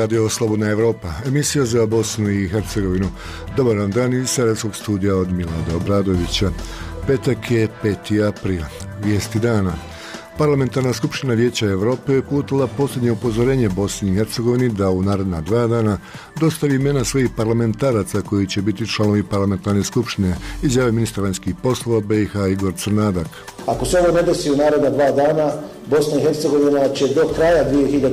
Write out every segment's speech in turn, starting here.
Radio Slobodna Evropa, emisija za Bosnu i Hercegovinu. Dobar vam dan iz Sarajevskog studija od Milada Obradovića. Petak je 5. april. Vijesti dana. Parlamentarna skupština Vijeća Evrope je uputila posljednje upozorenje Bosni i Hercegovini da u naredna 2 dana dostavi imena svojih parlamentaraca koji će biti članovi parlamentarne skupštine, izjavio ministar vanjskih poslova BiH Igor Crnadak. Ako se ovo ne desi u naredna 2 dana, Bosna i Hercegovina će do kraja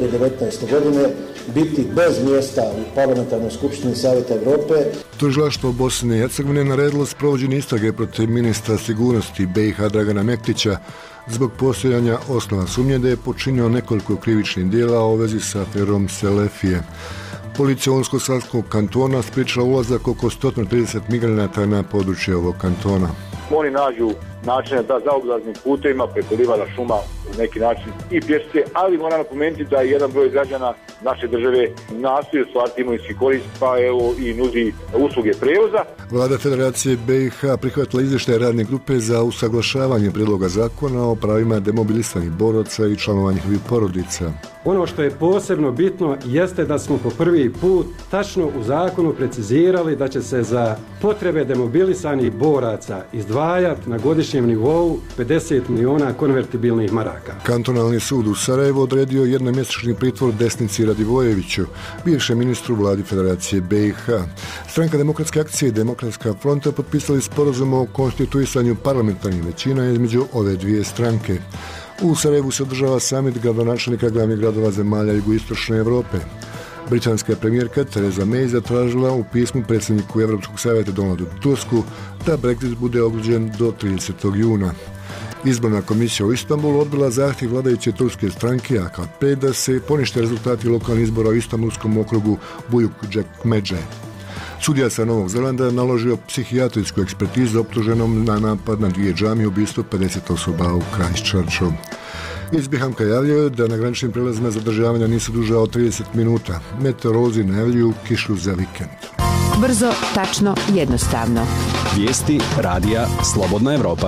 2019. godine biti bez mjesta u parlamentarnoj skupštini Savjeta Evrope. Tužilaštvo Bosne i Hercegovine naredilo sprovođenje istrage protiv ministra sigurnosti BiH Dragana Mektića zbog postojanja osnova sumnje da je počinio nekoliko krivičnih djela u vezi sa aferom Selefije. Policija Unsko-Sanskog kantona spriječila ulazak oko 130 migranata na područje ovog kantona. Oni nađu načine da zaobilaznim putevima preko livada šuma u neki način i pješce, ali moram napomenuti da jedan broj građana naše države nastoji ostvariti imovinski korist, pa evo i nudi usluge prevoza. Vlada Federacije BiH prihvatila izvještaj radne grupe za usaglašavanje prijedloga zakona o pravima demobilisanih boraca i članova njihovih porodica. Ono što je posebno bitno jeste da smo po prvi put tačno u zakonu precizirali da će se za potrebe demobilisanih boraca izdvajati na godišnjem nivou 50 miliona konvertibilnih maraka. Kantonalni sud u Sarajevu odredio jednomjesečni pritvor Desnici Radivojeviću, bivšem ministru Vladi Federacije BiH. Stranka Demokratske akcije i Demokratska fronta potpisali sporazum o konstituisanju parlamentarnih većina između ove dvije stranke. U Sarajevu se održava samit gradonačelnika glavnih gradova zemalja jugoistočne Europe. Britanska premijerka Theresa May zatražila u pismu predsjedniku Europskog savjeta Donaldu Tusku da Brexit bude odgođen do 30. juna. Izborna komisija u Istanbulu odbila zahtjev vladajuće turske stranke AKP da se ponište rezultati lokalnih izbora u Istanbulskom okrugu Buyukcek-Medže. Sudija sa Novog Zelanda naložio psihijatrijsku ekspertizu optuženom na napad na 2 džamije i ubistvo 50 osoba u Christchurchu. Iz Bihamka javljaju da na graničnim prelazima zadržavanja nisu duža od 30 minuta. Meteorolozi najavljuju kišu za vikend. Brzo, tačno, jednostavno. Vijesti radija Slobodna Evropa.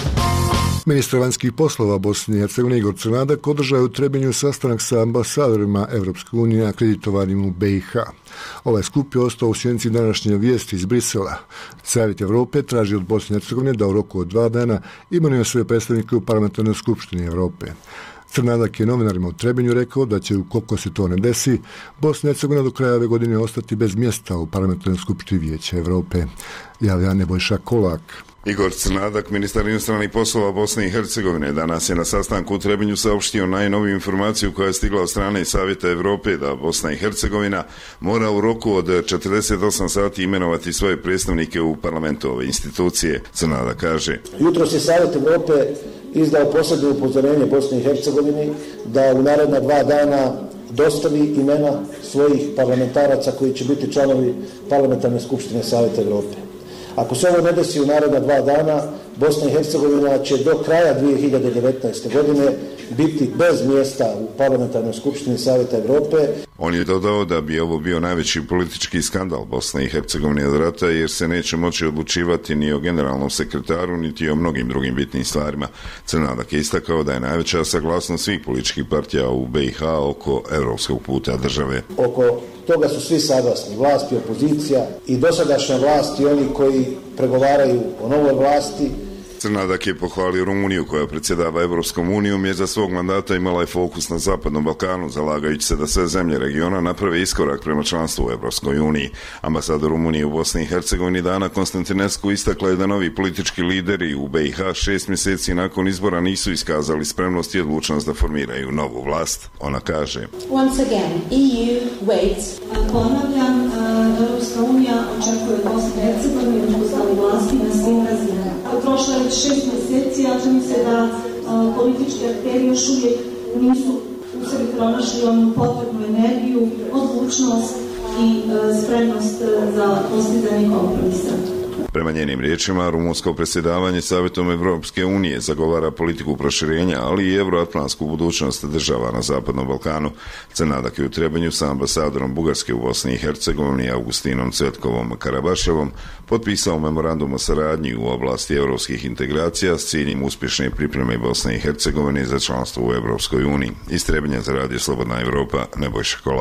Ministar vanjskih poslova Bosne i Hercegovine Igor Crnadak održao je u Trebinju sastanak sa ambasadorima Evropske unije akreditovanim u BiH. Ovaj skup je ostao u sjenci današnje vijesti iz Brisela. Savjet Evrope traži od Bosne i Hercegovine da u roku od 2 dana imenuje svoje predstavnike u parlamentarnoj skupštini Evrope. Crnadak je novinarima u Trebinju rekao da će, ukoliko se to ne desi, Bosna i Hercegovina do kraja ove godine ostati bez mjesta u parlamentarnoj skupštini Vijeća Evrope. Javlja Nebojša Kolak. Igor Crnadak, ministar inostranih poslova Bosne i Hercegovine, danas je na sastanku u Trebinju saopštio najnoviju informaciju koja je stigla od strane Savjeta Evrope da Bosna i Hercegovina mora u roku od 48 sati imenovati svoje predstavnike u parlamentu ove institucije. Crnadak kaže: Jutros je Savjet Evrope izdao posebno upozorenje Bosni i Hercegovini da u naredna 2 dana dostavi imena svojih parlamentaraca koji će biti članovi parlamentarne skupštine Savjeta Evrope. Ako se ovo ne desi u naredna 2 dana, Bosna i Hercegovina će do kraja 2019. godine biti bez mjesta u parlamentarnoj skupštini Savjeta Evrope. On je dodao da bi ovo bio najveći politički skandal Bosne i Hercegovine od rata, jer se neće moći odlučivati ni o generalnom sekretaru, niti o mnogim drugim bitnim stvarima. Crnadak je istakao da je najveća saglasnost svih političkih partija u BiH oko evropskog puta države. Oko toga su svi saglasni, vlast i opozicija i dosadašnja vlast i oni koji pregovaraju o novoj vlasti. Crnadak je pohvalio Rumuniju koja predsjedava Evropskom unijom, jer za svog mandata imala je fokus na Zapadnom Balkanu, zalagajući se da sve zemlje regiona naprave iskorak prema članstvu u Evropskoj uniji. Ambasador Rumunije u Bosni i Hercegovini Dana Konstantinescu istakla je da novi politički lideri u BiH 6 mjeseci nakon izbora nisu iskazali spremnost i odlučnost da formiraju novu vlast. Ona kaže: Once again, EU waits. Ponavljam, Evropska unija očekuje od Bosne i Hercegovine uspostavu vlasti na svim razinama. Prošlo je 6 mjeseci, a čini se da politički akteri još uvijek nisu u sebi pronašli onu potrebnu energiju, odlučnost i spremnost za postizanje kompromisa. Prema njenim riječima, rumunsko predsjedavanje Savjetom Evropske unije zagovara politiku proširenja, ali i euroatlantsku budućnost država na Zapadnom Balkanu. Crnadak je u Trebinju sa ambasadorom Bugarske u Bosni i Hercegovini Augustinom Cvetkovom Karabaševom potpisao memorandum o saradnji u oblasti europskih integracija s ciljem uspješne pripreme Bosne i Hercegovine za članstvo u Evropskoj uniji. Iz Trebinja za Radio Slobodna Evropa, Nebojša Kolak.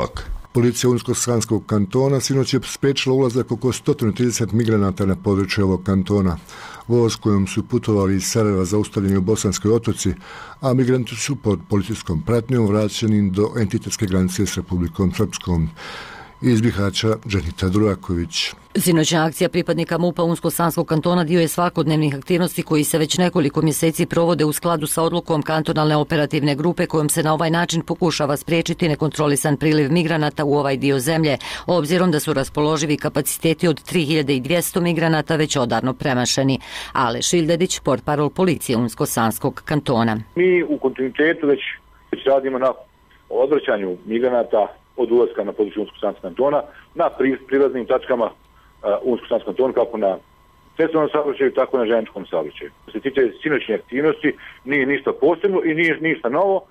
Policija Unsko-Sanskog kantona sinoć je spriječila ulazak oko 130 migranata na područje ovog kantona. Voz kojom su putovali iz Sarajeva zaustavljeni u Bosanskoj Otoci, a migranti su pod policijskom pratnjom vraćeni do entitetske granice s Republikom Srpskom. Iz Bihaća, Dženita Duraković. Sinoćna akcija pripadnika MUP-a Unsko-Sanskog kantona dio je svakodnevnih aktivnosti koji se već nekoliko mjeseci provode u skladu sa odlukom kantonalne operativne grupe kojom se na ovaj način pokušava spriječiti nekontrolisan priliv migranata u ovaj dio zemlje, obzirom da su raspoloživi kapaciteti od 3200 migranata već odavno premašeni. Ale Šildedić, portparol policije Unsko-Sanskog kantona. Mi u kontinuitetu već radimo na odvraćanju migranata od ulaska na području Unsko-Sanskog kantona na prilaznim tačkama Unsko-Sanskog kantona, kako na cestovnom saobraćaju, tako i na željezničkom saobraćaju. Što se tiče sinoćne aktivnosti, nije ništa posebno i nije ništa novo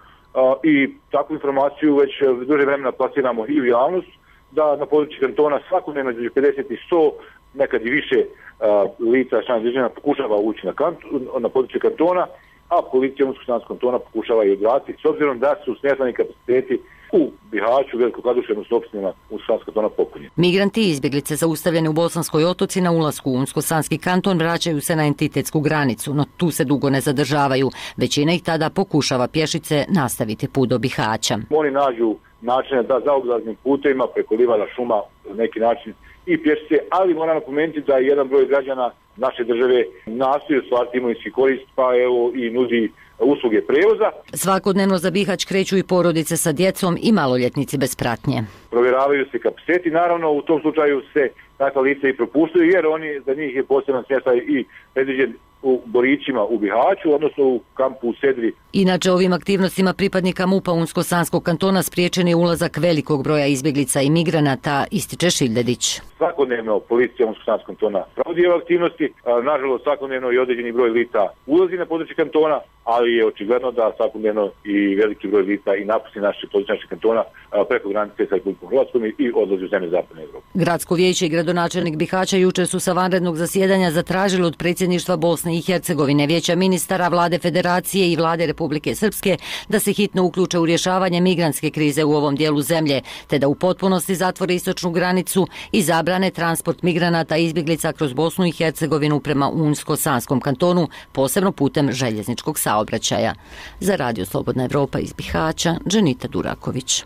i takvu informaciju već duže vremena plasiramo i u javnost, da na području kantona svakodnevno između 50 i 100, nekad i više lica stranih državljana pokušava ući na područje kantona, a policija Unsko-Sanskog kantona pokušava i odvratiti, s obzirom da su smješteni kapaciteti u Bihaću, Velikoj Kladuši, s opštinama Unsko-Sanskog kantona popunjeni. Migranti i izbjeglice zaustavljeni u Bosanskoj Otoci na ulasku u Unsko-Sanski kanton vraćaju se na entitetsku granicu, no tu se dugo ne zadržavaju. Većina ih tada pokušava pješice nastaviti put do Bihaća. Oni nađu načine da zaobilaznim putevima preko livada, šuma, na neki način i pješice, ali moram napomenuti da jedan broj građana naše države nastoji ostvariti imovinski korist, pa evo i nudi usluge prevoza. Svakodnevno za Bihać kreću i porodice sa djecom i maloljetnici bez pratnje. Provjeravaju se kapaciteti, naravno u tom slučaju se takva lica i propuštaju, jer za njih je poseban smještaj i predviđen u Borićima u Bihaću, odnosno u kampu u Sedri. Inače, ovim aktivnostima pripadnika MUP-a Unsko-Sanskog kantona spriječen je ulazak velikog broja izbjeglica i migranata, ističe Šildedić. Svakodnevno policija Unsko-Sanskog kantona provodi ove aktivnosti, nažalost svakodnevno i određeni broj lica ulazi na područje kantona, ali je očigledno da svakodnevno i veliki broj lica i napusti naše područje našeg kantona preko granice sa Republikom Hrvatskom i odlazi u zemlje Zapadne Evrope. Gradsko vijeće i gradonačelnik Bihaća jučer su sa vanrednog zasjedanja zatražili od predsjedništva Bosne i Hercegovine, Vijeća ministara, Vlade Federacije i Vlade Republike Srpske da se hitno uključe u rješavanje migrantske krize u ovom dijelu zemlje, te da u potpunosti zatvore istočnu granicu i zabrane transport migranata i izbjeglica kroz Bosnu i Hercegovinu prema Unsko-Sanskom kantonu, posebno putem željezničkog saobraćaja. Za Radio Slobodna Evropa iz Bihaća, Dženita Duraković.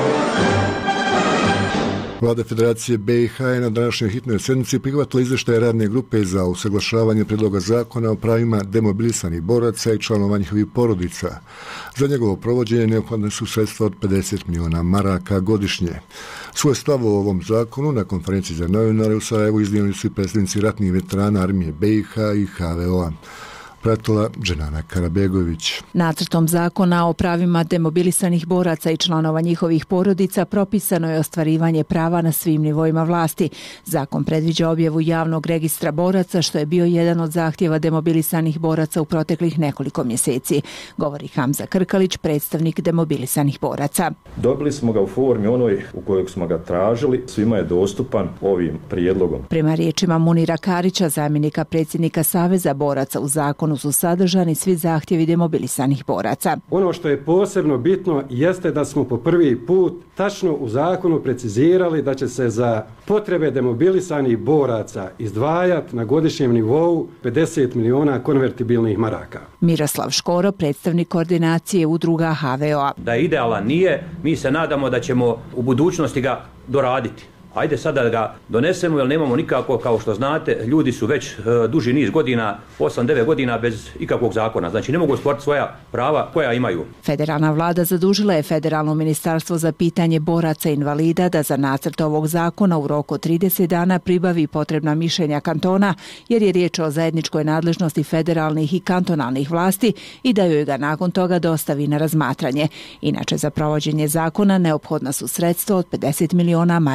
Vlada Federacije BiH je na današnjoj hitnoj sjednici prihvatila izvještaj radne grupe za usaglašavanje prijedloga zakona o pravima demobilisanih boraca i članova njihovih porodica. Za njegovo provođenje neophodne su sredstva od 50 milijuna maraka godišnje. Svoj stav o ovom zakonu na konferenciji za novinare u Sarajevu iznijeli su i predsjednici ratnih veterana armije BiH i HVO-a. Pratila Dženana Karabegović. Nacrtom zakona o pravima demobilisanih boraca i članova njihovih porodica propisano je ostvarivanje prava na svim nivoima vlasti. Zakon predviđa objavu javnog registra boraca, što je bio jedan od zahtjeva demobilisanih boraca u proteklih nekoliko mjeseci, govori Hamza Krkalić, predstavnik demobilisanih boraca. Dobili smo ga u formi onoj u kojoj smo ga tražili, svima je dostupan ovim prijedlogom. Prema riječima Munira Karića, zamjenika predsjednika Saveza boraca, u zakonu su sadržani svi zahtjevi demobilisanih boraca. Ono što je posebno bitno jeste da smo po prvi put tačno u zakonu precizirali da će se za potrebe demobilisanih boraca izdvajati na godišnjem nivou 50 milijuna konvertibilnih maraka. Miroslav Škoro, predstavnik koordinacije udruga HVO-a. Da idealan nije, mi se nadamo da ćemo u budućnosti ga doraditi. Ajde sada da ga donesemo, jer nemamo nikako, kao što znate, ljudi su već duži niz godina, 8-9 godina bez ikakvog zakona. Znači ne mogu ostvariti svoja prava koja imaju. Federalna vlada zadužila je Federalno ministarstvo za pitanje boraca i invalida da za nacrt ovog zakona u roku 30 dana pribavi potrebna mišljenja kantona, jer je riječ o zajedničkoj nadležnosti federalnih i kantonalnih vlasti i da joj ga nakon toga dostavi na razmatranje. Inače, za provođenje zakona neophodna su sredstva od 50 milijuna maraka godišnje.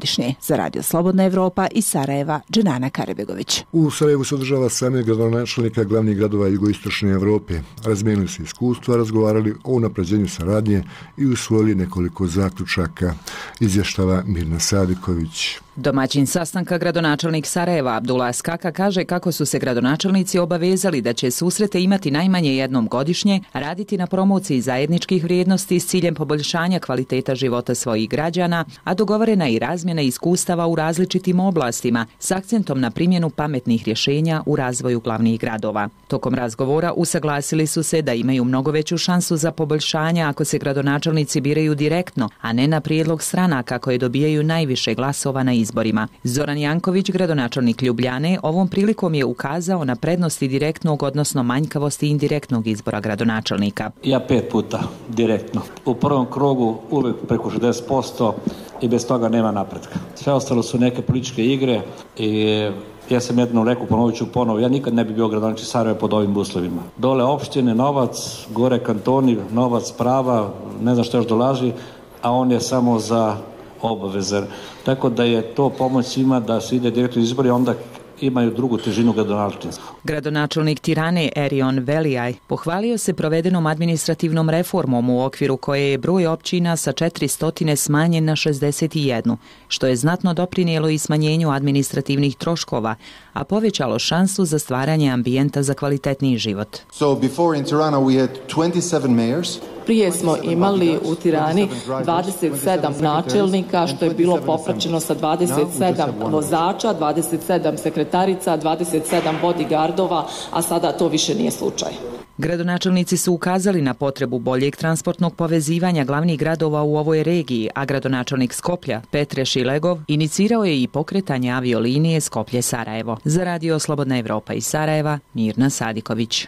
godišnje. Za Radio Slobodna Evropa iz Sarajeva, Dženana Karebegović. U Sarajevu se održava samit gradonačelnika glavnih gradova jugoistočne Evrope. Razmijenili su iskustva, razgovarali o unapređenju saradnje i usvojili nekoliko zaključaka, izvještava Mirna Sadiković. Domaćin sastanka gradonačelnik Sarajeva Abdullah Skaka kaže kako su se gradonačelnici obavezali da će susrete imati najmanje jednom godišnje, raditi na promociji zajedničkih vrijednosti s ciljem poboljšanja kvaliteta života svojih građana, a dogovorena i razmjena iskustava u različitim oblastima s akcentom na primjenu pametnih rješenja u razvoju glavnih gradova. Tokom razgovora usaglasili su se da imaju mnogo veću šansu za poboljšanja ako se gradonačelnici biraju direktno, a ne na prijedlog stranaka koje dobijaju najviše glasova na izborima. Zoran Janković, gradonačelnik Ljubljane, ovom prilikom je ukazao na prednosti direktnog, odnosno manjkavosti indirektnog izbora gradonačelnika. Ja 5 puta direktno. U prvom krugu uvijek preko 60% i bez toga nema napretka. Sve ostalo su neke političke igre i ja sam jednom rekao, ponovit ću ponovo, ja nikad ne bi bio gradonačelnik Sarajeva pod ovim uslovima. Dole opštine, novac, gore kantoni, novac, prava, ne znam što još dolazi, a on je samo za obavezan. Tako da je to pomoć svima da se ide direktno izbori, onda imaju drugu težinu gradonačelnika. Gradonačelnik Tirane Erion Velijaj pohvalio se provedenom administrativnom reformom u okviru koje je broj općina sa 400 smanjen na 61, što je znatno doprinijelo i smanjenju administrativnih troškova, a povećalo šansu za stvaranje ambijenta za kvalitetniji život. So before in Tirana we had 27 mayors. Prije smo imali u Tirani 27 načelnika, što je bilo popraćeno sa 27 vozača, 27 sekretarica, 27 bodyguardova, a sada to više nije slučaj. Gradonačelnici su ukazali na potrebu boljeg transportnog povezivanja glavnih gradova u ovoj regiji, a gradonačelnik Skoplja, Petre Šilegov, inicirao je i pokretanje aviolinije Skoplje-Sarajevo. Za Radio Slobodna Evropa iz Sarajeva, Mirna Sadiković.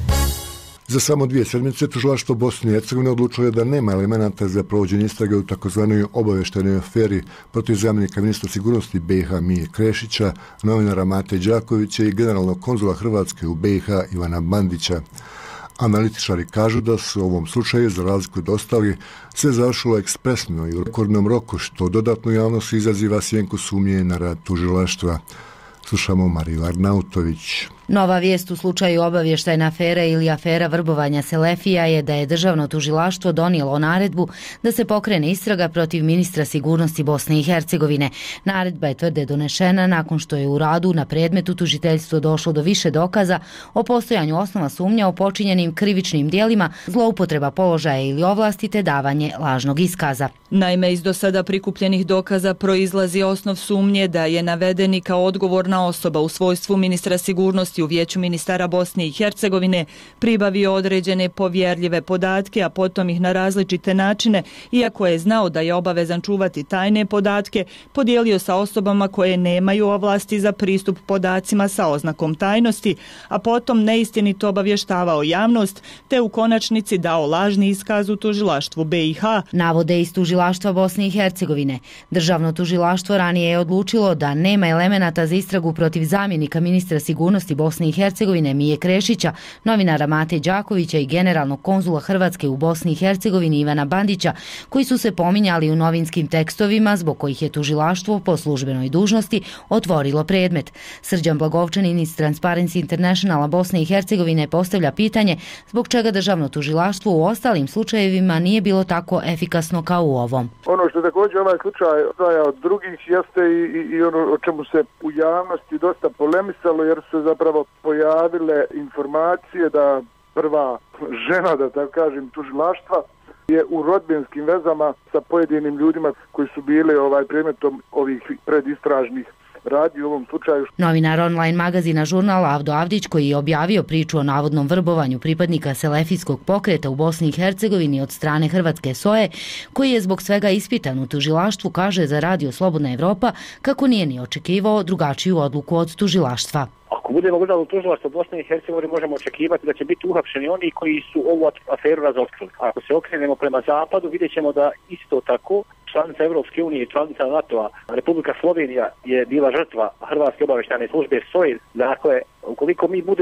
Za samo 2 sedmice tužilaštvo Bosne i Hercegovine odlučilo je da nema elemenata za provođenje istrage u takozvanoj obavještajnoj aferi protiv zamjenika ministra sigurnosti BiH Mije Krešića, novinara Mate Đakovića i generalnog konzula Hrvatske u BiH Ivana Bandića. Analitičari kažu da su u ovom slučaju, za razliku od ostalih, sve završilo ekspresno i u rekordnom roku, što dodatno javnost izaziva sjenku sumnje na rad tužilaštva. Slušamo Mariju Arnautović. Nova vijest u slučaju obavještajne afere ili afera vrbovanja Selefija je da je državno tužilaštvo donijelo naredbu da se pokrene istraga protiv ministra sigurnosti Bosne i Hercegovine. Naredba je tvrde donešena nakon što je u radu na predmetu tužiteljstvo došlo do više dokaza o postojanju osnova sumnja o počinjenim krivičnim djelima, zloupotreba položaja ili ovlasti te davanje lažnog iskaza. Naime, iz do sada prikupljenih dokaza proizlazi osnov sumnje da je navedeni kao odgovorna osoba u svojstvu ministra sigurnosti u Vijeću ministara Bosne i Hercegovine pribavio određene povjerljive podatke, a potom ih na različite načine, iako je znao da je obavezan čuvati tajne podatke, podijelio sa osobama koje nemaju ovlasti za pristup podacima sa oznakom tajnosti, a potom neistinito obavještavao javnost, te u konačnici dao lažni iskaz u tužilaštvu BiH. Navode iz tužilaštva Bosne i Hercegovine. Državno tužilaštvo ranije je odlučilo da nema elemenata za istragu protiv zamjenika ministra sigurnosti Bosne i Hercegovine Mije Krešića, novinara Mate Đakovića i generalnog konzula Hrvatske u Bosni i Hercegovini Ivana Bandića, koji su se pominjali u novinskim tekstovima zbog kojih je tužilaštvo po službenoj dužnosti otvorilo predmet. Srđan Blagovčanin iz Transparency Internationala Bosne i Hercegovine postavlja pitanje zbog čega državno tužilaštvo u ostalim slučajevima nije bilo tako efikasno kao u ovom. Ono što također ovaj slučaj odvaja od drugih jeste i ono o čemu se u javnosti dosta polemisalo, jer se zapravo pojavile informacije da prva žena, da tako kažem, tužilaštva je u rodbinskim vezama sa pojedinim ljudima koji su bili predmetom ovih predistražnih radi u ovom slučaju. Novinar online magazina Žurnal Avdo Avdić, koji je objavio priču o navodnom vrbovanju pripadnika selefijskog pokreta u Bosni i Hercegovini od strane Hrvatske SOE, koji je zbog svega ispitan u tužilaštvu, kaže za Radio Slobodna Evropa kako nije ni očekivao drugačiju odluku od tužilaštva. Ako budemo gledali u tužilaštvo Bosne i Hercegovine, možemo očekivati da će biti uhapšeni oni koji su ovu aferu razotkrili. Ako se okrenemo prema zapadu, vidjet ćemo da isto tako članica Europske unije i članica NATO-a, Republika Slovenija je bila žrtva Hrvatske obavještajne službe SOE. Dakle, ukoliko mi budemo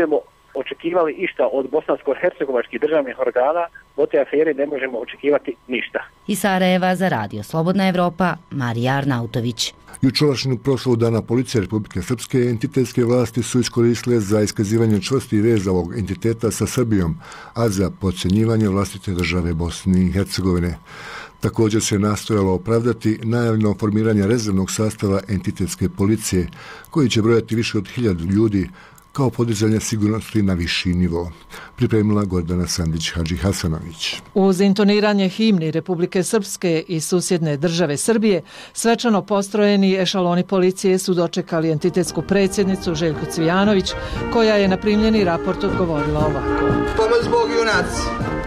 očekivali išta od bosansko-hercegovačkih državnih organa, od te afere ne možemo očekivati ništa. Iz Sarajeva za Radio Slobodna Evropa, Marija Arnautović. Jučerašnju proslavu Dana policije Republike Srpske entitetske vlasti su iskoristile za iskazivanje čvrstih veza ovog entiteta sa Srbijom, a za podcjenjivanje vlastite države Bosne i Hercegovine. Također se nastojalo opravdati najavljeno formiranje rezervnog sastava entitetske policije, koji će brojati više od 1000 ljudi, kao podizanje sigurnosti na viši nivo. Pripremila Gordana Sandić-Hadži Hasanović. Uz intoniranje himni Republike Srpske i susjedne države Srbije, svečano postrojeni ešaloni policije su dočekali entitetsku predsjednicu Željku Cvijanović, koja je na primljeni raport odgovorila ovako. Pomoć Bog junaci!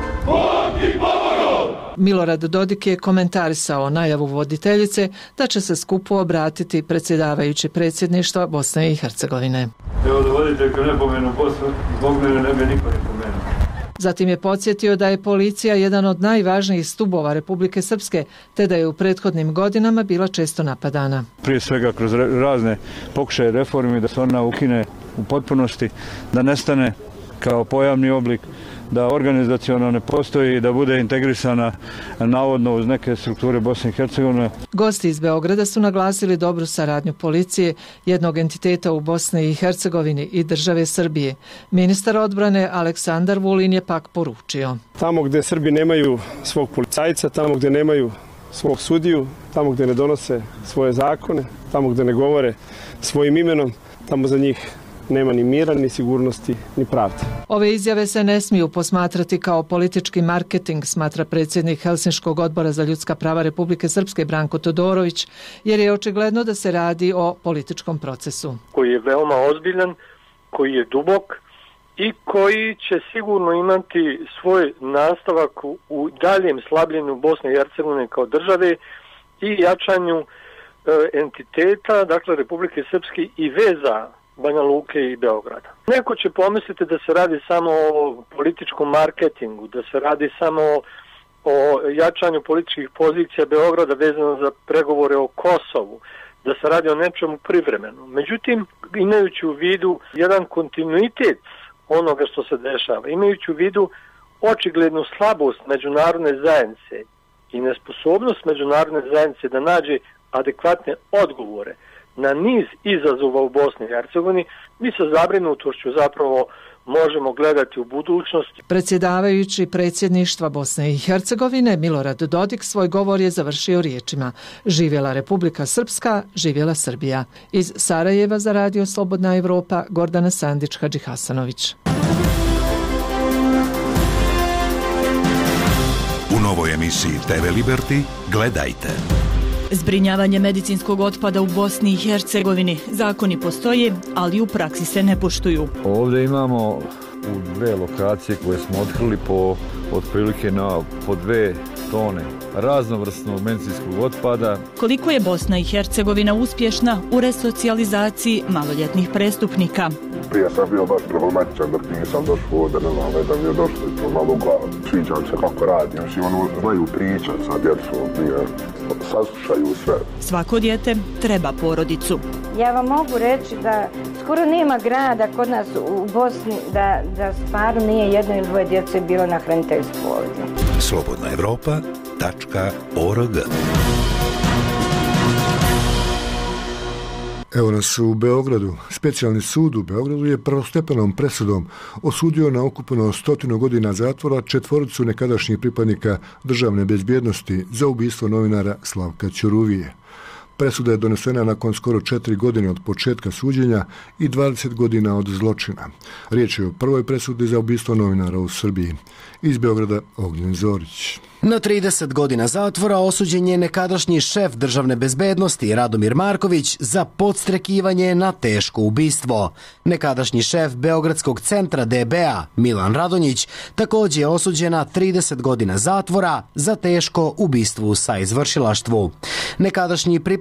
Bog i pomogao! Milorad Dodik je komentarisao najavu voditeljice da će se skupu obratiti predsjedavajući predsjedništva Bosne i Hercegovine. Evo da voditeljka ne pomenu Bosnu, zbog mene ne bi niko ne pomenuo. Zatim je podsjetio da je policija jedan od najvažnijih stubova Republike Srpske, te da je u prethodnim godinama bila često napadana. Prije svega kroz razne pokušaje reformi da se ona ukine u potpunosti, da nestane kao pojavni oblik, da organizacionalno ne postoji i da bude integrisana navodno uz neke strukture Bosne i Hercegovine. Gosti iz Beograda su naglasili dobru saradnju policije, jednog entiteta u Bosni i Hercegovini i države Srbije. Ministar odbrane Aleksandar Vulin je pak poručio. Tamo gdje Srbi nemaju svog policajca, tamo gdje nemaju svog sudiju, tamo gdje ne donose svoje zakone, tamo gdje ne govore svojim imenom, tamo za njih nema ni mira, ni sigurnosti, ni pravde. Ove izjave se ne smiju posmatrati kao politički marketing, smatra predsjednik Helsinškog odbora za ljudska prava Republike Srpske Branko Todorović, jer je očigledno da se radi o političkom procesu. Koji je veoma ozbiljan, koji je dubok i koji će sigurno imati svoj nastavak u daljem slabljenju Bosne i Hercegovine kao države i jačanju entiteta, dakle Republike Srpske i veza Banja Luke i Beograda. Neko će pomisliti da se radi samo o političkom marketingu, da se radi samo o jačanju političkih pozicija Beograda vezano za pregovore o Kosovu, da se radi o nečemu privremenom. Međutim, imajući u vidu jedan kontinuitet onoga što se dešava, imajući u vidu očiglednu slabost međunarodne zajednice i nesposobnost međunarodne zajednice da nađe adekvatne odgovore na niz izazova u Bosni i Hercegovini, mi sa zabrinutošću zapravo možemo gledati u budućnost. Predsjedavajući predsjedništva Bosne i Hercegovine Milorad Dodik svoj govor je završio riječima: živjela Republika Srpska, živjela Srbija. Iz Sarajeva za Radio Slobodna Evropa, Gordana Sandić-Hadži Hasanović. U novoj emisiji TV Liberty gledajte. Zbrinjavanje medicinskog otpada u Bosni i Hercegovini. Zakoni postoje, ali u praksi se ne poštuju. Ovdje imamo u 2 lokacije koje smo otkrili po otprilike po 2 tone raznovrsnog medicinskog otpada. Koliko je Bosna i Hercegovina uspješna u resocijalizaciji maloljetnih prestupnika? Prije sam bio baš problematičan dok nisam došao ovdje, ne znam, da mi je došlo to malo u glavu. Sviđam se kako radi, znaju pričat sa djecom, saslušaju sve. Svako dijete treba porodicu. Ja vam mogu reći da skoro nema grada kod nas u Bosni da stvarno nije 1 ili 2 djece bilo na hraniteljstvu ovdje. slobodnaevropa.org. Evo nas u Beogradu. Specijalni sud u Beogradu je prvostepenom presudom osudio na ukupno 100 godina zatvora 4 nekadašnjih pripadnika državne bezbjednosti za ubistvo novinara Slavka Ćuruvije. Presuda je donesena nakon skoro 4 godine od početka suđenja i 20 godina od zločina. Riječ je o prvoj presudi za ubistvo novinara u Srbiji. Iz Beograda Ognjen Zorić. Na 30 godina zatvora osuđen je nekadašnji šef državne bezbednosti Radomir Marković za podstrekivanje na teško ubistvo. Nekadašnji šef Beogradskog centra DB-a Milan Radonjić također je osuđen na 30 godina zatvora za teško ubistvo sa izvršilaštvu. Nekadašnji pripadnik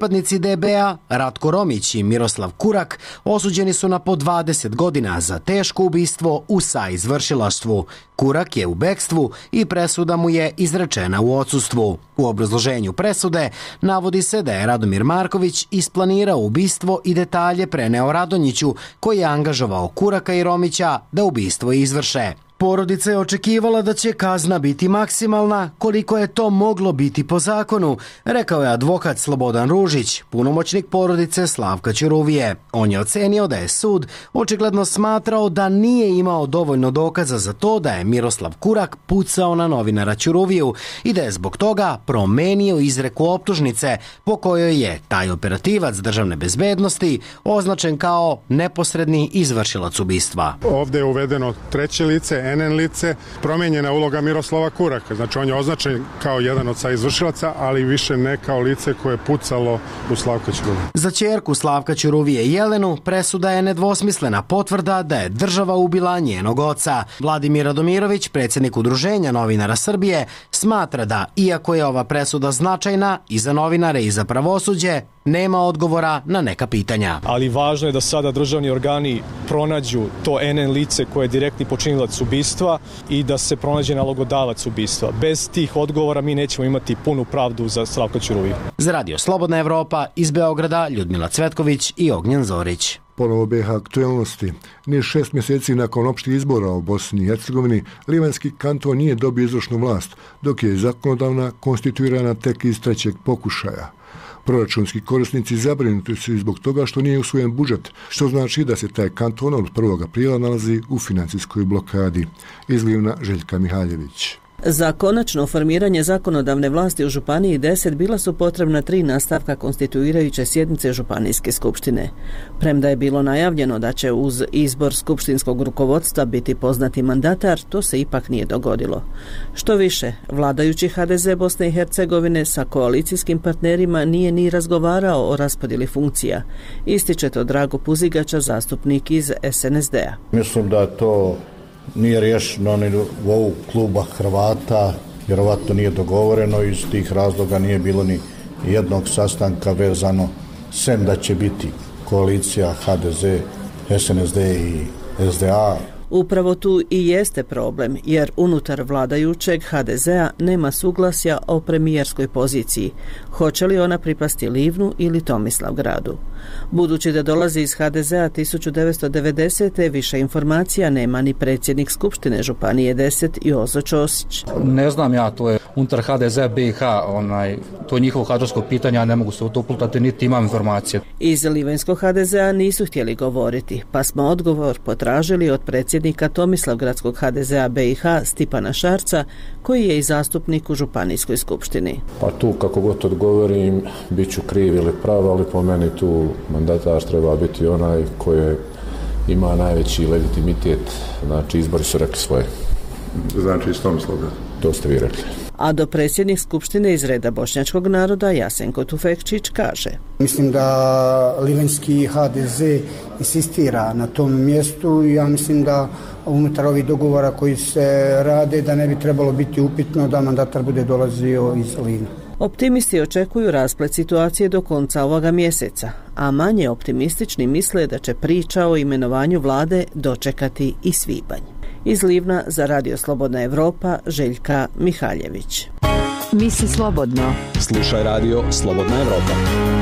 pripadnici DB-a, Ratko Romić i Miroslav Kurak, osuđeni su na po 20 godina za teško ubistvo u saizvršilaštvu. Kurak je u bekstvu i presuda mu je izrečena u odsustvu. U obrazloženju presude navodi se da je Radomir Marković isplanirao ubistvo i detalje preneo Radonjiću, koji je angažovao Kuraka i Romića da ubistvo izvrše. Porodica je očekivala da će kazna biti maksimalna, koliko je to moglo biti po zakonu, rekao je advokat Slobodan Ružić, punomoćnik porodice Slavka Ćuruvije. On je ocenio da je sud očigledno smatrao da nije imao dovoljno dokaza za to da je Miroslav Kurak pucao na novinara Ćuruviju i da je zbog toga promenio izreku optužnice po kojoj je taj operativac državne bezbednosti označen kao neposredni izvršilac ubistva. Ovdje je uvedeno treće lice, NN lice, promijenjena uloga Miroslava Kuraka. Znači on je označen kao jedan od saizvršilaca, ali više ne kao lice koje je pucalo u Slavka Ćuruvije. Za ćerku Slavka Ćuruvije Jelenu presuda je nedvosmislena potvrda da je država ubila njenog oca. Vladimir Radomirović, predsjednik Udruženja novinara Srbije, smatra da, iako je ova presuda značajna i za novinare i za pravosuđe, nema odgovora na neka pitanja. Ali važno je da sada državni organi pronađu to NN lice koje je direktni počinilac ubistva i da se pronađe nalogodavac ubistva. Bez tih odgovora mi nećemo imati punu pravdu za Slavka Ćuruviju. Za Radio Slobodna Evropa iz Beograda Ljudmila Cvetković i Ognjen Zorić. Ponovo BiH aktuelnosti. Nije 6 mjeseci nakon opštih izbora u Bosni i Hercegovini, Livanjski kanton nije dobio izvršnu vlast, dok je zakonodavna konstituirana tek iz trećeg pokušaja. Proračunski korisnici zabrinuti su i zbog toga što nije usvojen budžet, što znači da se taj kanton od 1. aprila nalazi u financijskoj blokadi. Izlivna Željka Mihaljević. Za konačno formiranje zakonodavne vlasti u Županiji 10 bila su potrebna 3 nastavka konstituirajuće sjednice Županijske skupštine. Premda je bilo najavljeno da će uz izbor skupštinskog rukovodstva biti poznati mandatar, to se ipak nije dogodilo. Što više, vladajući HDZ Bosne i Hercegovine sa koalicijskim partnerima nije ni razgovarao o raspodjeli funkcija. Ističe to Drago Puzigača, zastupnik iz SNSD-a. Mislim da to nije riješeno ni u ovu kluba Hrvata, vjerovatno nije dogovoreno, iz tih razloga nije bilo ni jednog sastanka vezano, sem da će biti koalicija HDZ, SNSD i SDA. Upravo tu i jeste problem, jer unutar vladajućeg HDZ-a nema suglasja o premijerskoj poziciji. Hoće li ona pripasti Livnu ili Tomislavgradu? Budući da dolazi iz HDZ-a 1990. više informacija nema ni predsjednik Skupštine Županije 10 Jozo Ćosić. Ne znam ja, to je unutar HDZ-a BiH, to je njihovo kadrovsko pitanje, ja ne mogu se utoplutati, niti imam informacije. Iz Livanjskog HDZ-a nisu htjeli govoriti, pa smo odgovor potražili od predsjednika Tomislavgradskog HDZ-a BiH Stipana Šarca, koji je i zastupnik u Županijskoj skupštini. Pa tu, kako god odgovorim, bit ću kriv ili prav, ali po meni tu mandatar treba biti onaj koji ima najveći legitimitet. Znači, izbori su rekli svoje. Znači, iz Tomislavgrada. To ste vi rekli. A do predsjednik Skupštine iz reda bošnjačkog naroda Jasenko Tufekčić kaže: Mislim da livanjski HDZ insistira na tom mjestu i ja mislim da unutar ovih dogovora koji se rade da ne bi trebalo biti upitno da mandatar bude dolazio iz Livna. Optimisti očekuju rasplet situacije do konca ovoga mjeseca, a manje optimistični misle da će priča o imenovanju vlade dočekati i svibanj. Iz Livna za Radio Slobodna Evropa Željka Mihaljević. Misli slobodno. Slušaj Radio Slobodna Evropa.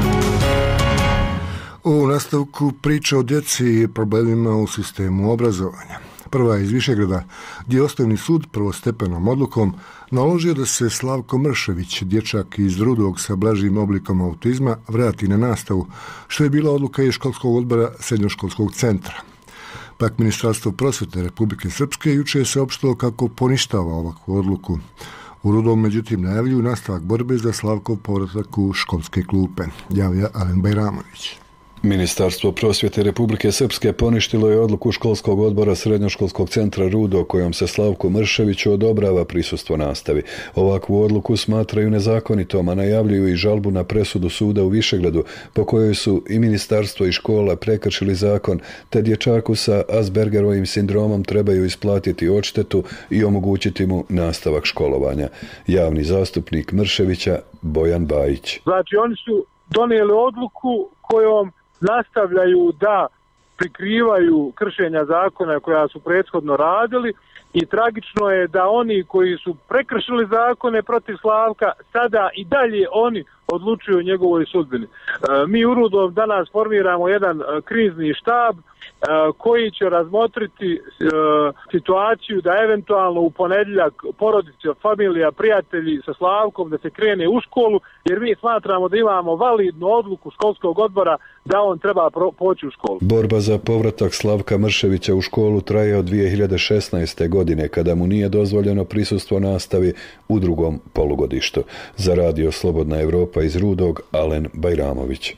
U nastavku priča o djeci i problemima u sistemu obrazovanja. Prva je iz Višegrada, gdje je Osnovni sud prvostepenom odlukom naložio da se Slavko Mršević, dječak iz Rudog sa blažim oblikom autizma, vrati na nastavu, što je bila odluka iz školskog odbora srednjoškolskog centra. Pak Ministarstvo prosvjete Republike Srpske juče je saopštilo kako poništava ovakvu odluku. U Rudom, međutim, najavljuju nastavak borbe za Slavkov povratak u školske klupe, javlja Alen Bajramović. Ministarstvo prosvjete Republike Srpske poništilo je odluku školskog odbora srednjoškolskog centra Rudo kojom se Slavku Mrševiću odobrava prisustvo nastavi. Ovakvu odluku smatraju nezakonitom, a najavljuju i žalbu na presudu suda u Višegradu po kojoj su i ministarstvo i škola prekršili zakon, te dječaku sa Aspergerovim sindromom trebaju isplatiti odštetu i omogućiti mu nastavak školovanja. Javni zastupnik Mrševića Bojan Bajić. Znači oni su donijeli odluku kojom nastavljaju da prikrivaju kršenja zakona koja su prethodno radili i tragično je da oni koji su prekršili zakone protiv Slavka sada i dalje oni odlučuju o njegovoj sudbini. Mi u Rudom danas formiramo jedan krizni štab koji će razmotriti situaciju da eventualno u ponedjeljak porodice, familija, prijatelji sa Slavkom da se krene u školu, jer mi smatramo da imamo validnu odluku školskog odbora da on treba poći u školu. Borba za povratak Slavka Mrševića u školu traje od 2016. godine, kada mu nije dozvoljeno prisustvo nastavi u drugom polugodištu. Za radio Slobodna Evropa iz Rudog, Alen Bajramović.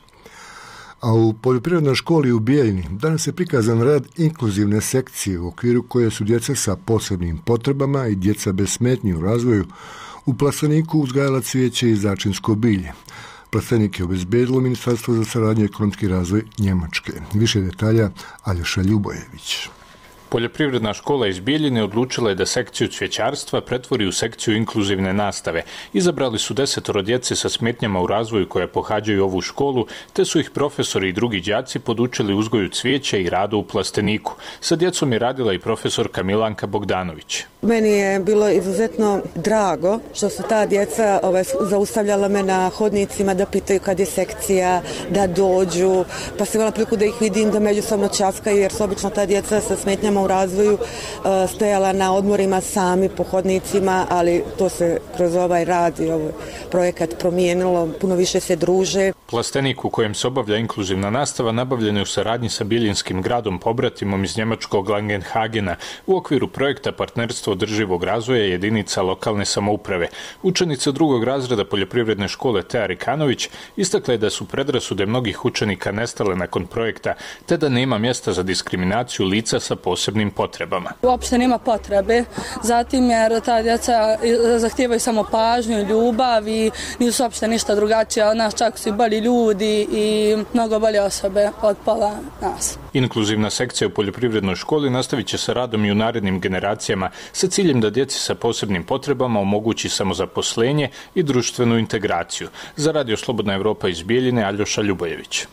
A u poljoprivrednoj školi u Bijeljini danas je prikazan rad inkluzivne sekcije u okviru koje su djeca sa posebnim potrebama i djeca bez smetnji u razvoju u plasteniku uzgajala cvijeće i začinsko bilje. Plastenik je obezbedilo Ministarstvo za saradnju i ekonomski razvoj Njemačke. Više detalja Aljoša Ljubojević. Poljoprivredna škola iz Bijeljine odlučila je da sekciju cvjećarstva pretvori u sekciju inkluzivne nastave. Izabrali su 10 djece sa smetnjama u razvoju koje pohađaju ovu školu, te su ih profesori i drugi đaci podučili uzgoju cvijeća i radu u plasteniku. Sa djecom je radila i profesorka Milanka Bogdanović. Meni je bilo izuzetno drago što su ta djeca zaustavljala me na hodnicima da pitaju kad je sekcija, da dođu, pa sam imala priliku da ih vidim, da međusobno časkaju, jer su obično ta djeca sa smetnjama u razvoju stojala na odmorima sami po hodnicima, ali to se kroz ovaj rad i ovaj projekat promijenilo, puno više se druže. Plastenik u kojem se obavlja inkluzivna nastava nabavljen je u saradnji sa biljinskim gradom pobratimom iz njemačkog Langenhagena u okviru projekta Partnerstvo održivog razvoja jedinica lokalne samouprave. Učenice drugog razreda poljoprivredne škole Teja Rikanović istakle da su predrasude mnogih učenika nestale nakon projekta, te da nema mjesta za diskriminaciju lica sa posebnim potrebama. Uopšte nema potrebe, zatim jer ta djeca zahtijevaju samo pažnju i ljubav i nisu uopšte ništa drugačije od nas, čak su i bolji ljudi i mnogo bolje osobe od pola nas. Inkluzivna sekcija u poljoprivrednoj školi nastavit će sa radom i u narednim generacijama sa ciljem da djeci sa posebnim potrebama omogući samozaposlenje i društvenu integraciju. Za radio Slobodna Evropa iz Bijeljine, Aljoša Ljubojević.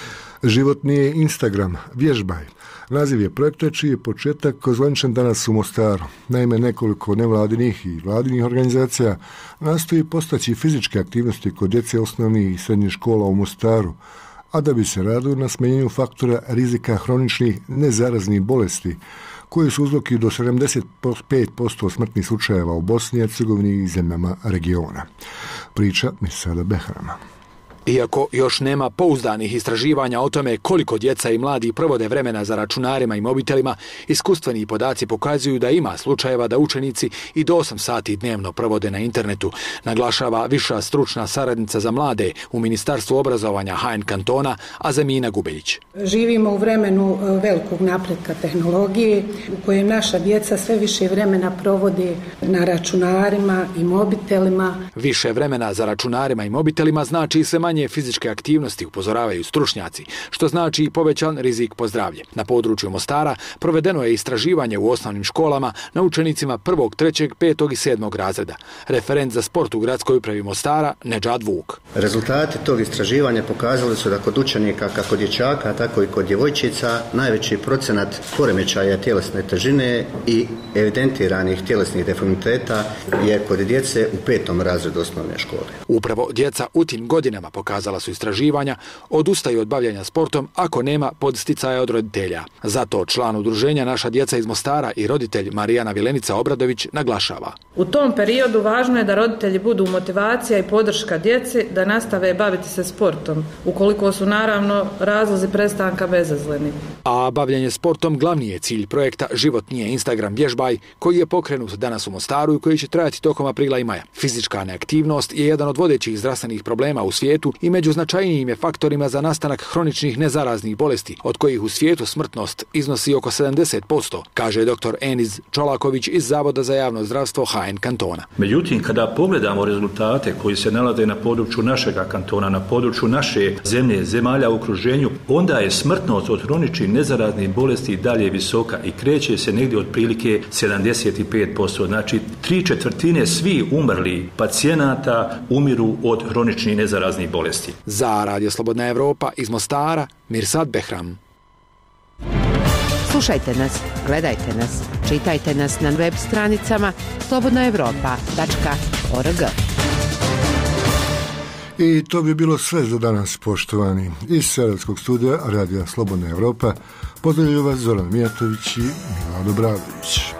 Život nije Instagram, vježbaj. Naziv je projekta čiji je početak zvaničan danas u Mostaru. Naime, nekoliko nevladinih i vladinih organizacija nastoji postaći fizičke aktivnosti kod djece osnovnih i srednjih škola u Mostaru, a da bi se radilo na smanjenju faktora rizika hroničnih nezaraznih bolesti, koji su uzroki do 75% smrtnih slučajeva u Bosni i Hercegovini i zemljama regiona. Priča Mirsada Behrama. Iako još nema pouzdanih istraživanja o tome koliko djeca i mladi provode vremena za računarima i mobitelima, iskustveni podaci pokazuju da ima slučajeva da učenici i do 8 sati dnevno provode na internetu, naglašava viša stručna saradnica za mlade u Ministarstvu obrazovanja HN kantona Azamina Gubeljić. Živimo u vremenu velikog napretka tehnologije u kojem naša djeca sve više vremena provode na računarima i mobitelima. Više vremena za računarima i mobitelima znači sve manje fizičke aktivnosti, upozoravaju stručnjaci, što znači i povećan rizik po zdravlje. Na području Mostara provedeno je istraživanje u osnovnim školama na učenicima 1., 3., 5. i 7. razreda. Referent za sport u gradskoj upravi Mostara, Nedžad Vuk. Rezultati tog istraživanja pokazali su da kod učenika, kako dječaka, tako i kod djevojčica, najveći procenat poremećaja tjelesne težine i evidentiranih tjelesnih deformiteta je kod djece u 5. razredu osnovne škole. Upravo djeca u tim godinama pokazala su istraživanja, odustaju od bavljanja sportom ako nema podsticaja od roditelja. Zato član udruženja Naša djeca iz Mostara i roditelj Marijana Vilenica Obradović naglašava. U tom periodu važno je da roditelji budu motivacija i podrška djeci da nastave baviti se sportom, ukoliko su naravno razlozi prestanka bezazleni. A bavljanje sportom glavni je cilj projekta Život nije Instagram vježbaj, koji je pokrenut danas u Mostaru i koji će trajati tokom aprila i maja. Fizička neaktivnost je jedan od vodećih zdravstvenih problema u svijetu i među značajnijim je faktorima za nastanak hroničnih nezaraznih bolesti, od kojih u svijetu smrtnost iznosi oko 70%, kaže dr. Eniz Čolaković iz Zavoda za javno zdravstvo HN kantona. Međutim, kada pogledamo rezultate koji se nalaze na području našega kantona, na području naše zemlje, zemalja u okruženju, onda je smrtnost od hroničnih nezaraznih bolesti dalje visoka i kreće se negdje otprilike 75%. Znači, 3/4 svih umrli pacijenata umiru od hroničnih nezaraznih bolesti. bolesti. Za Radio Slobodna Evropa iz Mostara, Mirsad Behram. Slušajte nas, gledajte nas, čitajte nas na web stranicama slobodnaevropa.org. I to bi bilo sve za danas, poštovani. Iz Sarajevskog studija Radija Slobodna Evropa pozdravljaju vas Zoran Mijatović i Milado Bradović.